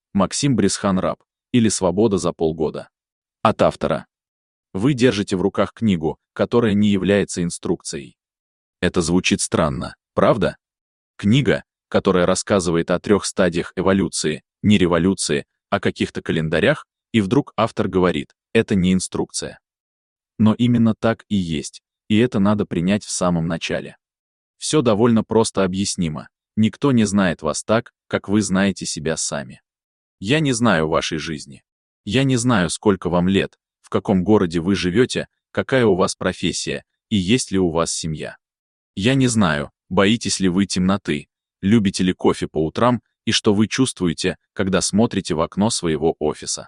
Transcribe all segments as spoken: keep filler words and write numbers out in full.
Максим Бресхан-Раб или «Свобода за полгода». От автора. Вы держите в руках книгу, которая не является инструкцией. Это звучит странно, правда? Книга, которая рассказывает о трех стадиях эволюции, не революции, о каких-то календарях, и вдруг автор говорит, это не инструкция. Но именно так и есть, и это надо принять в самом начале. Все довольно просто объяснимо. Никто не знает вас так, как вы знаете себя сами. Я не знаю вашей жизни. Я не знаю, сколько вам лет, в каком городе вы живете, какая у вас профессия и есть ли у вас семья. Я не знаю, боитесь ли вы темноты, любите ли кофе по утрам и что вы чувствуете, когда смотрите в окно своего офиса.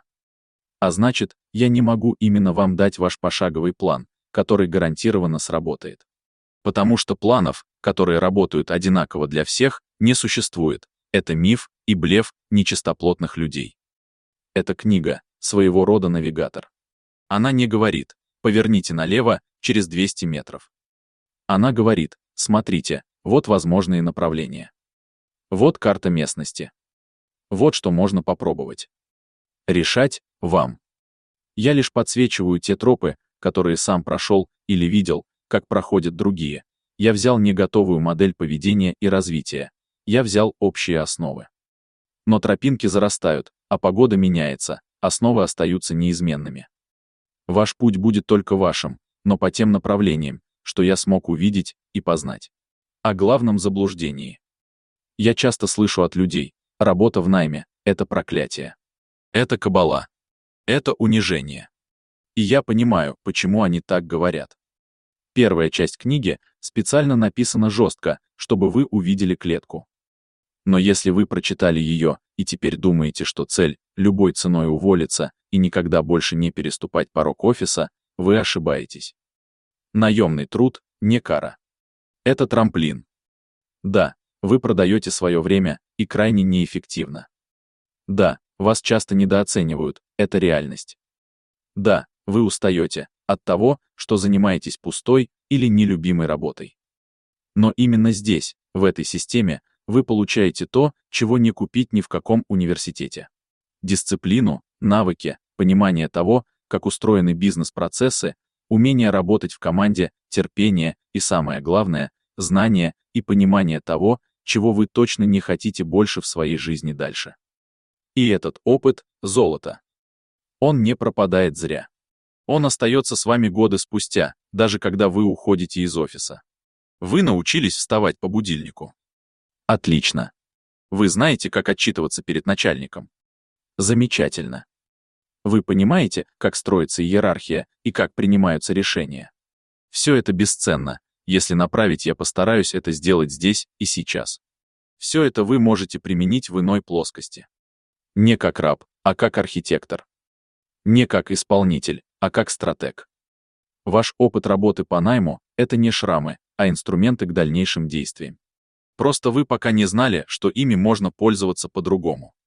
А значит, я не могу именно вам дать ваш пошаговый план, который гарантированно сработает. Потому что планов, которые работают одинаково для всех, не существует. Это миф и блеф нечистоплотных людей. Эта книга — своего рода навигатор. Она не говорит «поверните налево через двести метров». Она говорит «смотрите, вот возможные направления. Вот карта местности. Вот что можно попробовать. Решать вам. Я лишь подсвечиваю те тропы, которые сам прошел или видел, как проходят другие. Я взял не готовую модель поведения и развития. Я взял общие основы. Но тропинки зарастают, а погода меняется, основы остаются неизменными. Ваш путь будет только вашим, но по тем направлениям, что я смог увидеть и познать. О главном заблуждении. Я часто слышу от людей, работа в найме — это проклятие. Это кабала. Это унижение. И я понимаю, почему они так говорят. Первая часть книги специально написана жестко, чтобы вы увидели клетку. Но если вы прочитали ее и теперь думаете, что цель — любой ценой уволиться и никогда больше не переступать порог офиса, вы ошибаетесь. Наемный труд — не кара. Это трамплин. Да, вы продаете свое время и крайне неэффективно. Да, вас часто недооценивают, это реальность. Да, вы устаете от того, что занимаетесь пустой или нелюбимой работой. Но именно здесь, в этой системе, вы получаете то, чего не купить ни в каком университете. Дисциплину, навыки, понимание того, как устроены бизнес-процессы, умение работать в команде, терпение и, самое главное, знание и понимание того, чего вы точно не хотите больше в своей жизни дальше. И этот опыт — золото. Он не пропадает зря. Он остается с вами годы спустя, даже когда вы уходите из офиса. Вы научились вставать по будильнику. Отлично. Вы знаете, как отчитываться перед начальником. Замечательно. Вы понимаете, как строится иерархия и как принимаются решения. Все это бесценно. Если направить, я постараюсь это сделать здесь и сейчас. Все это вы можете применить в иной плоскости. Не как раб, а как архитектор. Не как исполнитель, а как стратег. Ваш опыт работы по найму — это не шрамы, а инструменты к дальнейшим действиям. Просто вы пока не знали, что ими можно пользоваться по-другому.